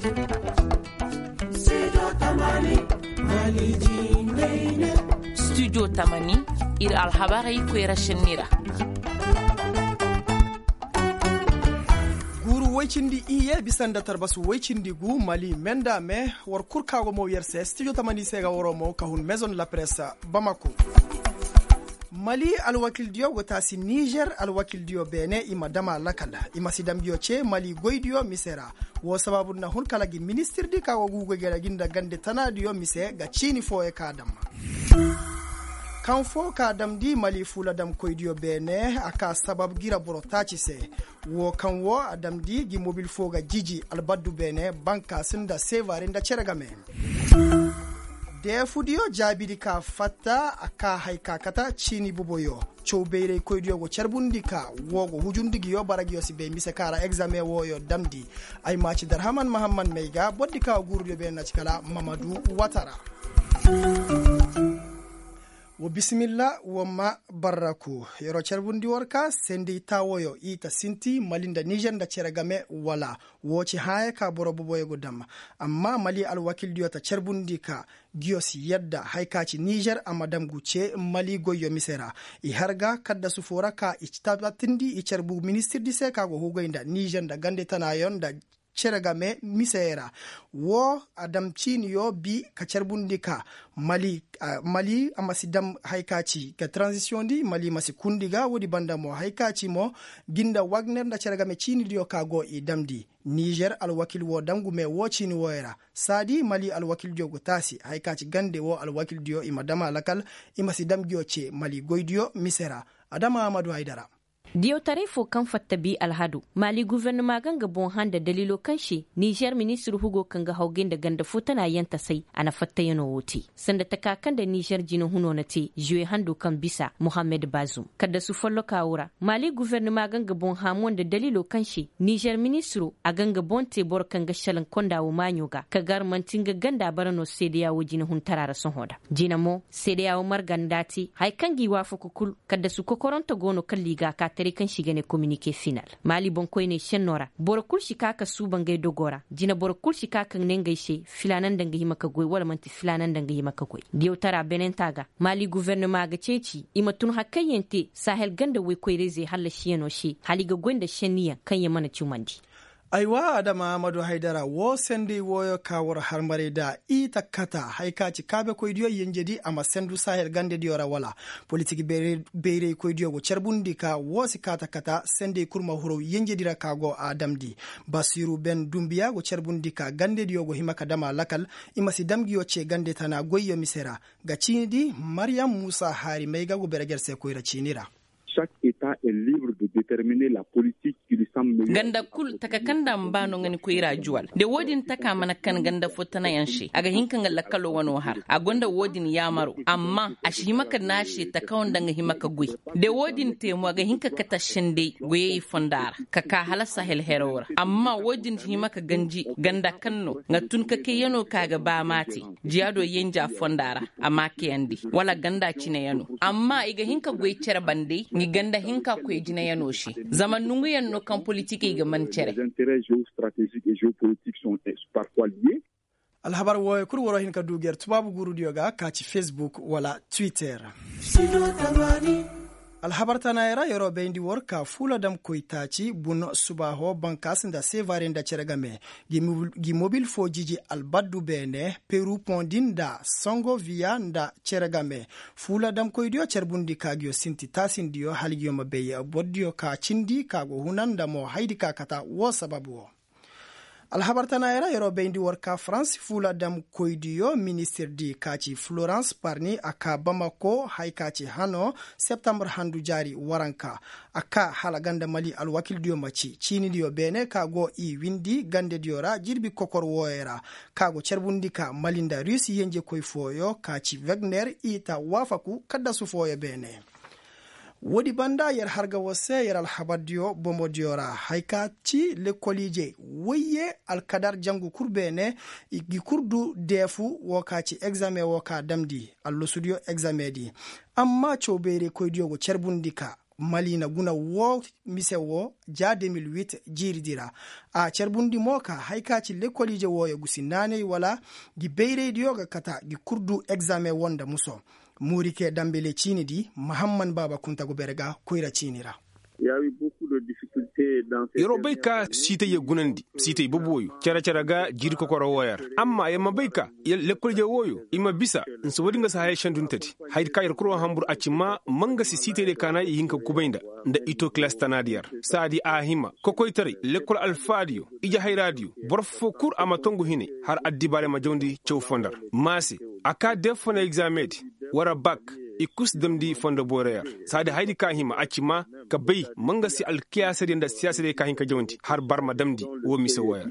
Studio Tamani ir alhabarai kwera shinira. Guru waicindi iye bisanda tarbasu waicindi gu Mali menda me war kurkago mo yerse Studio Tamani sega woromo kahun Maison la Presse Bamako. Mali alwakil dio gotasi Niger alwakil dio bene ima dama lakala ima sidam dio che Mali goydio misera wo sababu na hun kalagi ministre di kawo gugo gera ginda gande tana dio mise ga chini fo e kadam kan fo kadam di Mali fula dam koydio bene aka sabab gira borotachi se wo kan wo adam di gi mobile fo ga jiji albaddu bene banka sinda sevarinda ceragame de fudiyo jabidi ka fatta aka haika kata chini buboyo chowbeire koydiyo go charbundika wogo hujundigi yo baragi yo sibe mise kara examen woyo damdi ay machi darhaman mahamman meiga boddika gurdo be nachkala Mamadou Watara wo bismillah wo ma baraku yero charbundi worka sendi tawoyo ita sinti malinda Niger da ceragame wala woci haye ka borobo yego dam amma Mali alwakil diota charbundi ka gios yadda haikaci Niger amadam guce Mali goyo misera I harga kadda sufora ka ichtabatindi I charbu ministre di seka go hugoinda Niger da gande tanayon da ceragame misera wo adam chini yo bi ka charbundi ka Mali amasidam haikaci ka transition di Mali masikundiga wodi banda mo haikaci mo ginda Wagner da ceragame chini dio kago I damdi Niger alwakil wo dangu me wo chini woera sadi Mali alwakil dio gotasi haikaci gande wo alwakil dio imadama lakal imasidam gioche Mali goydio misera Adama Amadou Haidara Diyo tarefo kan fattabi alhadu Mali gouvernement ganga bon handa dalilo kanshi Niger ministre Hugo kanga haugen da ganda futana yanta sai ana fattayano woti sanda takakan da Niger jino huno nate juwe hando kan bisa Mohamed Bazoum kada su follo kawura Mali gouvernement ganga bon hamon da dalilo kanshi Niger ministre a ganga bon te bor kanga shalan konda wo manyoga ka garmantin ga ganda barano sedeya wo jino hun tarara son hoda jina mo sedeya wo margandati hay kangi wafu kukul kada su kokoronto gono kalliga ka kan shiga ne communique final Mali bon koy ne shenora borokul shika ka su bangay dogora jina borokul shika kan ne gaishe filanan danga yi maka goy wala manti filanan danga yi maka goy diyo tara benentaga Mali gouvernement ga ceci imatun hakkayente sahel ganda we koy reze halla shiyano shi haliga gonda sheniya kan ya mana cumandi aiwa Adama Amadou Haidara wo sendi woyo kawar harmare da ita kata haikaci kabe koydiyo yenjedi ama sendu sahel gande diora wala politiki beire koydiyo go cerbundi ka wo sikata kata sendi kurma huro yenjedira kago adamdi Basiru Ben Dumbiya go cerbundi ka gande diyo go himaka dama lakal imasi damgiyo ce gande tana goyyo misera ga cinidi Mariam Musa Hari meiga go beregerse koyra cinira chaque État est libre de déterminer la politique qui lui semble meilleure. Ganda kul taka kanda mbano ngani ko ira juwal de wodin taka mana kan ganda fotana yanshi aga hinkan gal lakalo wano har a gonda wodin yamaro amma a shi maka nashi ta kawanda nga himaka gui de wodin temu aga hinka kata shinde goye fondara kaka halasa hel herora amma wodin himaka ganji ganda kanno nga tun kake yano kaga ba mati jiado yenja fondara amma ke andi wala ganda cine yano amma iga hinka goye cere bande ni ganda hinka ko jina yano shi zaman nungu yanno kan politique ga man cere les intérêts géostratégiques et géopolitiques sont parfois liés. alhabar wo kur woro hin ka duger tubabu guru dioga ka ci Facebook wala Twitter alhabar tanayra yoro bendi worka fula dam koitaci bun subaho bankas da sevare da cergame gi mobile fo jiji albaddu bene Peru pondin da songo via da cergame fula dam koidio cerbundi kagyo sinti tasindio halgyo mabeya boddio ka cindi kago hunanda mo haidi ka kata wo sababu alhabar tanayra yoro bendi worka France fula dam koidio ministre di kaci Florence Parny aka Bamako haikaci hano September handu jari waranka aka halaganda Mali alwakil dio maci chini dio bene kago I windi gande diora jirbi kokor woera kago cerbundi ka malinda Rusi yenje koy foyo kaci Wagner ita wafaku kadda su foyo bene wodi banda yer harga wose yer alhabadio bomo diora haikaci le kolije woye alkadar jangu kurbene gi kurdu defu wokaci examen woka damdi allo studio examen di amma chobere koydio go cerbundika mali na guna wo mise wo ja 2008 jiridira a cerbundi moka haikaci lekolije wo ya gusinane wala gi beyre dioga kata gi kurdu examen wonda muso murike dambele chini di Muhammad Baba Kunta Guberga koira chinira. Yoro bai ka sita ya gunandi sita yi buboyo cara ga jiri kokoro wayar amma yamma bai ka lekkol je woyo ima bisa nso wadinga sa hay shandun tati hay ka yar kuro hambur acima manga si sita de kana yinka kubainda nda ito class tanadiyar sadi ahima kokoy tari lekkol alfadio ija hay radio borfo kur amatongu hine har addi bare ma jondi chow fondar masi aka defona examet wara bak ikus damdi fondo boreya sadi haydi kahima acima ka bai manga si alkiyasa da siyasa da kahin ka jawanti har barma damdi wo miso waya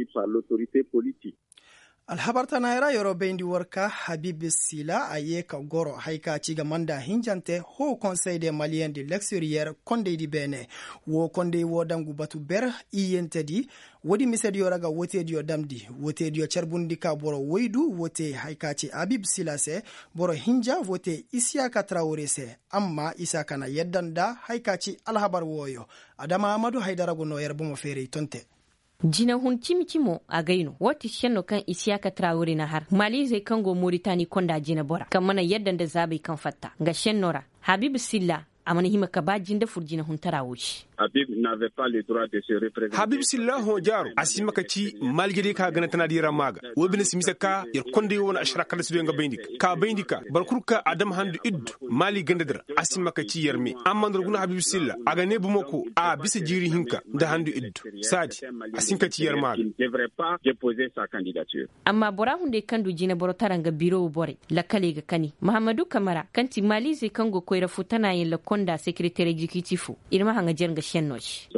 alhabarta naira yoro bendi warka Habib Sila ayeka goro haika ciga manda hinjante ho conseil des maliens de l'extérieur konde di bene wo konde wo dangu batu ber iyentedi wodi misedi yoraga wote dio damdi wote dio cerbundi ka boro woidu wote haika ci Habib Sila se boro hinja wote Isiaka Traoré se amma Isaka na yeddanda haika ci alhabar woyo Adama Amadou Haidara gono yerbo mo fere tonte jina hun cimicimo a gaino wata shanno kan Isiaka Traoré na har mali zai kango Mauritani konda jina bora kan mana yadda da zabai kan fatta ga shannora Habib Silla amana hima ka bajin da furjina hun tarawoshi Habib n'avait pas le droit de se représenter. Habib Silla ho jaro asima ka ci malgiri ka gana tana dira maga wobina simisa ka yar konde wona ashra kala su nga bayndika barkurka adam handu iddu mali gandadra asima ka ci yarme amma ndor guna Habib Silla aga ne bu moko a bisa jiri hinka da handu iddu sadi asinka ci yarma Il ne devrait pas déposer sa candidature. amma bora hunde kandu jina boro taranga biro bore la kale ga kani Muhammadu Kamara kanti mali zai kango koira futana yin la konda secretary executive irma hanga jerga shennosh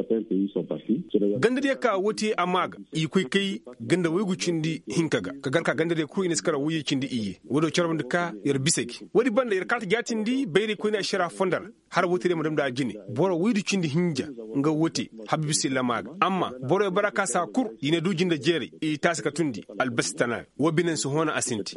ganda ka wote amaga ikoi kai ganda wegu cindi hinkaga kagar ka ganda ku ina skara wuyi cindi iye wodo charband ka yar biseki wodi banda yar kalta jatindi bayre ko ina shara fondar har wote madam da jini boro wuyi cindi hinja nga wote Habib Silla maga amma boro baraka sa kur ina du jinda jere e tasaka tundi albastana wobinan su hona asinti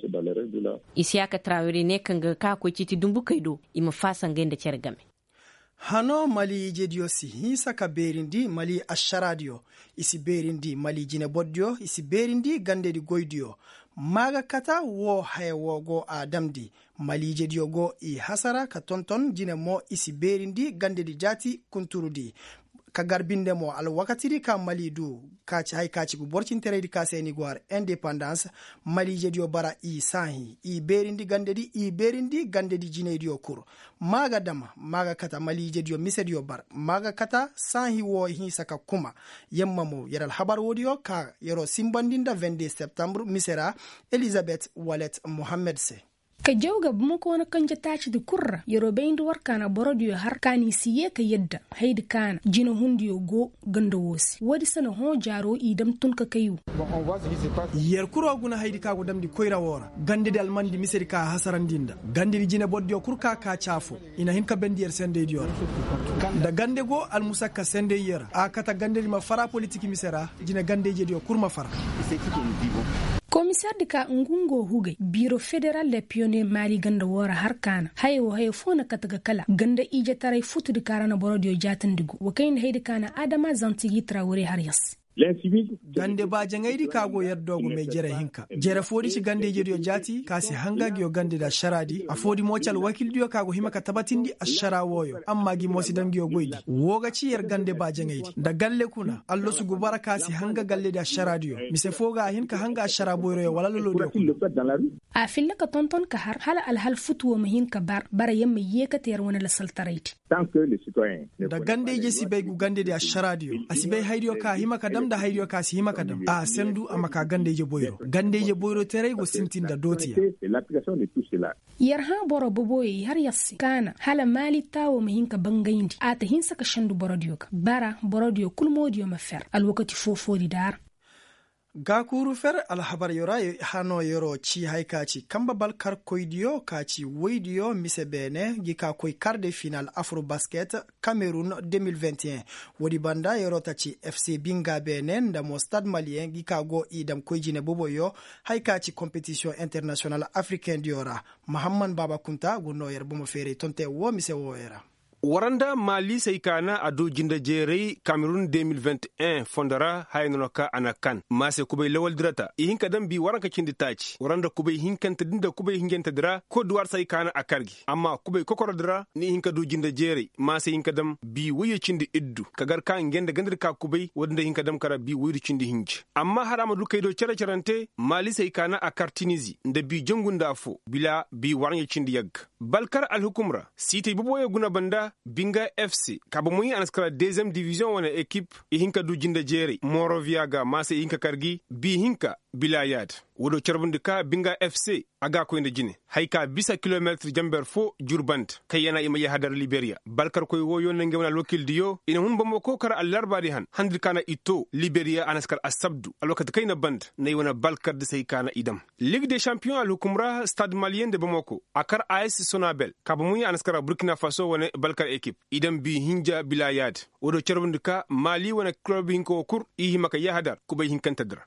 Isiaka Traoré ne kanga ka ko citi dumbu kaido ima fasan ganda cergame hano mali jedio si hisa ka berindi mali asharadio isi berindi mali jine boddio isi berindi gandedi goydio maga kata wo haywo go adamdi mali jedio go i hasara ka tonton jine mo isi berindi gandedi jati kunturudi ka garbinde mo al wakatiri ka mali du ka ci hay ka ci gu borcin teredi ka seni gwar independence mali jedio bara i sahi i berindi gandedi jinedio kur maga dama maga kata mali jedio misedio bar maga kata sahi wo hi saka kuma yemma mo yaral habar wodio ka yero simbandinda 22 septembre misera Elizabeth Wallet Mohammed se ka jawga bumako wani kanja taci da kurra yorubain da warkana borodiyo har kani siye ka yadda haidi kana jina hundiyo go ganda wosi wadi sana ho jaro idam tun ka kayu yer kuro guna haidi ka godam di koira wora gande dal mandi miseri ka hasarandinda gande di jina boddiyo kurka ka chafo ina hin ka bendi yer sende diyor da gande go al musakka sende yer a kata gande di ma fara politiki misera jina gande je diyo kurma fara commissaire de ka ngungo huge biro federal le pionnier mali ganda wora har kana hayo fona kataga kala ganda ije tarai futu de karana borodio jatandigo wakain hayde kana adama zantigi Traoré har yas gande ba jangaidi kago yaddogo me jere hinka jere fodi ci gande jediyo jati kasi hangagi yo gande da sharadi a fodi mocal wakil diyo kago himaka tabatindi ashara woyo amma gi mosi dangi yo goydi woga ci yer gande ba jangaidi da galle kuna allo su gubara kasi hanga galle da sharadi yo mise foga hinka hanga ashara boyro yo wala lolo diyo a filla ka tonton ka har hala alhal futuwa mahinka bara yamma yeka ter wona la saltaraiti da gande je si gu gande da sharadi yo asibai haydiyo ka himaka da hayriyo kasi hima kadam a sendu amaka gandeje boyro tere go sintinda dotiya yarha boro boboye har yassi kana hala mali tawo mahinka bangayindi ata hinsa ka shandu borodiyo ka bara borodiyo kulmodiyo mafer alwakati fofodi dar gakuru fer alhabar yora hano yoro ci haikaci kamba balkar koidiyo kaci woidiyo mise bene gika koy quart final afro basket Cameroun 2021 wodi banda yoro taci FC Binga bene ndamo stade malien gika go idam koyjine boboyo haikaci competition international africain diora Muhammad Baba Kunta gunno yer bomo fere tonte wo mise wo era waranda mali sai kana ado jinda jerei Cameroon 2021 fondara haynoka anakan mase kubay lawal dirata ihinka dan bi waranka cindi taci waranda kubay hinkanta dinda kubay hingenta dira ko duwar sai kana akargi amma kubay kokoro dira ni hinka do jinda jerei mase hinka dam bi wuye cindi iddu kagar ka ngenda gandir ka kubay wanda hinka dam kara bi wuye cindi hinji amma harama du kaydo cerante mali sai kana akar Tunisie nda bi jongunda fo bila bi warnya cindi yag balkar alhukumra site buboye guna banda Binga FC kaba muyi anaskara deuxième division wana équipe ihinka du jinda jeri Morovia ga mase ihinka kargi bi hinka bilayad wodo charbundika Binga FC aga ko inde jine hayka bisa kilometre jamber fo jurband kayena ima ya hadar Liberia balkar koy woyo nange wana lokil diyo ina hun bambo ko kara alarbadi han handir kana ito Liberia anaskar asabdu alwakati kayna band nay wana balkar de say kana idam Ligue des Champions al hukumra Stade Malien de Bamako akar AS Sonabel kaba muyi anaskara Burkina Faso wana balkar équipe idam bi hinja bilayad wodo charbundika Mali wana club hinko kur ihi maka ya hadar kubay hinkantadra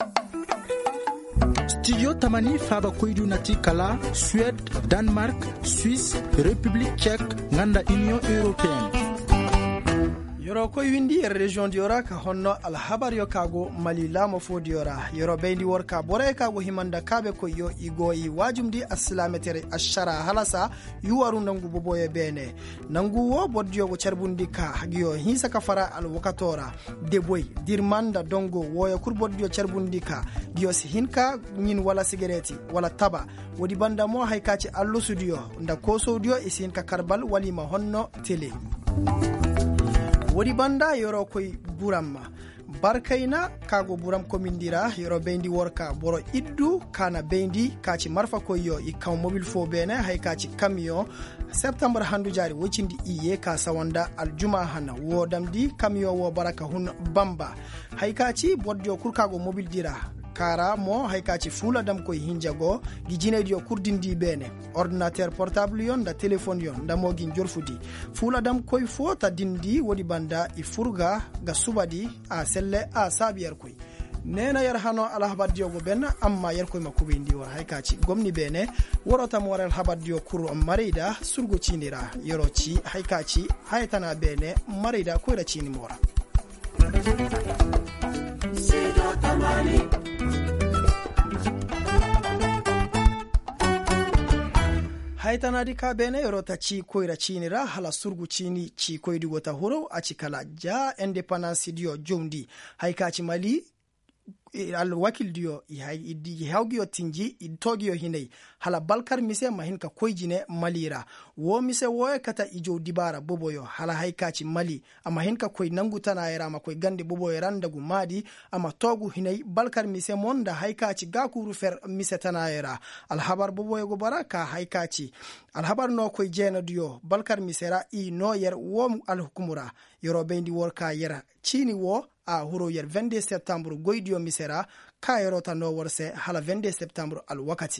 Studio Tamani Faba Koidu Nati Kala, Suède, Danemark, Suisse, République tchèque, Nganda Union Européenne. Yoro koy windi région diora ka honno alhabar yo kago mali lamo fo diora yoro bendi worka bore kago himanda kabe ko yo igoyi wajumdi aslametere ashara halasa yuwaru nangu boboye bene nangu wo boddio go cerbundi ka hagiyo hisa ka fara al wakatora deboy dirmanda dongo woya kur boddio cerbundi ka giyo si hinka nyin wala sigareti wala taba wodi banda mo haykaci allu studio nda ko studio isin ka karbal walima honno télé wodi banda yoro koy buram barkayna kago buram komindira yoro bendi worka boro iddu kana bendi kaci marfa koyo i kaw mobile fo bene hay kaci camion septembre handu jari wocindi iye ka sawanda aljuma hana wodamdi camion wo baraka hun bamba hay kaci bodjo kurkago mobile dira kara mo haykaci fula dam koy hinjago gi jineedi yo kurdindi bene ordinateur portable yon da téléphone yon da mogi jorfudi fula dam koy fota dindi wodi banda i furga ga subadi a selle a sabiyar koy nena yar hano ala habaddiyo go ben amma yar koy makube ndi wa haykaci gomni bene worota mo waral habaddiyo kuru marida surgo cinira yoroci haykaci haytana bene marida koy ra cini mora Sido Tamani haytanadi ka bene yorota ci koyra cinira hala surgu cini ci koydi gota huro aci kala ja indépendance dio jomdi haykaci mali al wakil dio i hawgiyo tinji i togiyo hinay hala balkar mise mahinka koyjine malira wo mise woye kata ijo dibara boboyo hala haykaci mali ama hinka koy nangutana era ma koy gande boboyo randagu madi ama togu hinay balkar mise monda haykaci gakuru fer mise tanayera al habar boboyo go baraka haykaci al habar no koy jena dio balkar misera i no yer wo al hukumura yoro bendi worka yera chini wo a huro yer 22 septembre goydio misera ka yorota no worse hala 22 septembre al wakati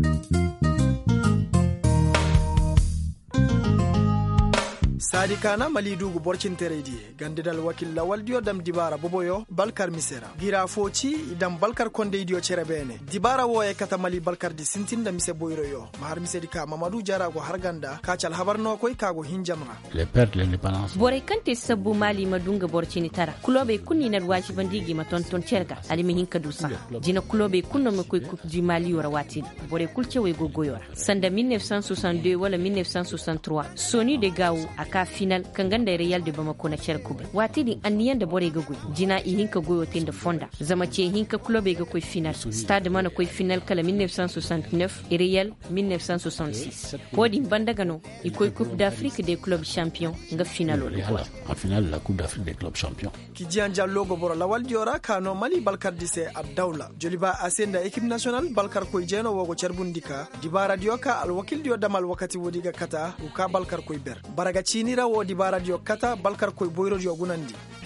sadi kana mali dugu borcin teredi gandidal wakil lawal dio dam dibara boboyo balkar misera gira foci dam balkar konde dio cerebene dibara wo e kata mali balkar di sintinda mise boyro yo mahar mise dika mamadou jarago harganda kacal habarno koy kago hinjamra le perte l'indépendance bore kante sabbu mali madunga borcini tara kulobe kunni na waji bandigi matonton cerga alimi hinka dusa jina kulobe kunno me koy kupji mali wora wati bore kulce we gogoyora sanda 1962 wala 1963 soni de gawu aka final kanganda Real de Bamako na Cherkube wati di aniyan da bore gagu jina i hinka goyo tenda fonda zama ce hinka clube ga koy final stade mana koy final kala 1969 et Real 1966 wodi bandagano i koy coupe d'Afrique des clubs champions nga finalo en finale la coupe d'Afrique des clubs champions ki jianja logo boro lawal diora kano mali balkar dise abdawla joliba asenda équipe nationale balkar koy jeno wogo cerbundika dibara dioka al wakil dio damal wakati wodi ga kata uka balkar koy ber baraga cinira wodi bara dio kata balkar koy boyro dio gunandi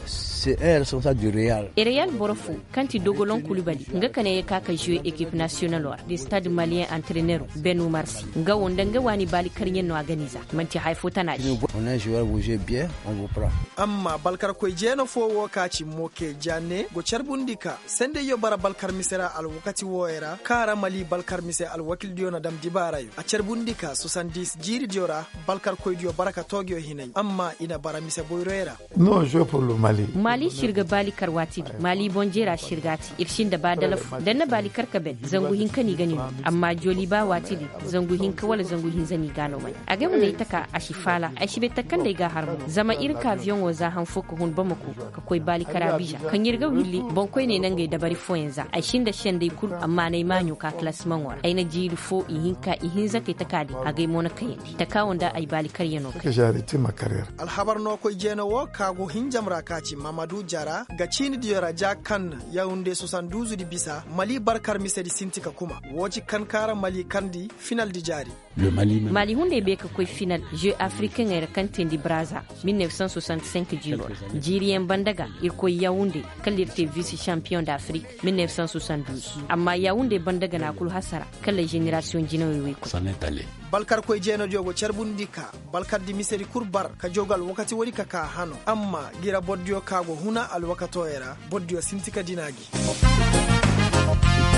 c'est un responsable du Real. E Real Borofu kanti Dogolon Koulibaly nga kane kaka jouer équipe nationale wa du stade malien entraîneur Benoît Marcy nga wonda nga wani bali karnyen no aganiza manti haifo tana ji. On a un joueur vous jouez bien, on vous prend. Amma balkar koy jeno fo wokaci moke janne go charbundika sende yo bara balkar misera al wakati woera kara mali balkar mise al wakil diona dam dibarayo a charbundika 70 jiri diora balkar koy dio baraka togyo hinay amma ina bara mise boyroera. Non, je pour le Mali shirga bali karwati Mali bonjera shirgati irshin da badalafu dan na bali karkaben zangu hinka ni gani amma joli ba watili zangu hinka wala zangu hin zani gano mai aga mun ita ka ashifala ashibe takan da ga harmu zama irka avion wa za han fuku hun bamako ka koi bali karabija kan yirga willi bon koi ne nan ga da bari fo yanzu ashin da shan dai kul amma nay manyo ka classement wa aina jiri fo ihinka ihinza ke takadi aga mona kayendi takawunda ay bali karyano que j'ai arrêté ma carrière. Al habar no koy jeno wo kago hinjamra kaci Mamadou Jara ga cini diyora ja kan Yaoundé 72 di bisa Mali barkar misedi sintika kuma woci kan kara Mali kandi final di jari. Le Mali même. Mali hunde be ka koy final Jeux africain era kantendi Brazza 1965 jiro jirien bandaga irko Yaoundé kalirte vice champion d'Afrique 1972 amma Yaoundé bandaga na kul hasara kala génération jinawe ko Ça n'est allé. balkar koy jeno jogo charbundika balkar di miseri kurbar ka jogal wakati wori ka hano amma gira boddio kago huna al wakato era boddio sintika dinagi.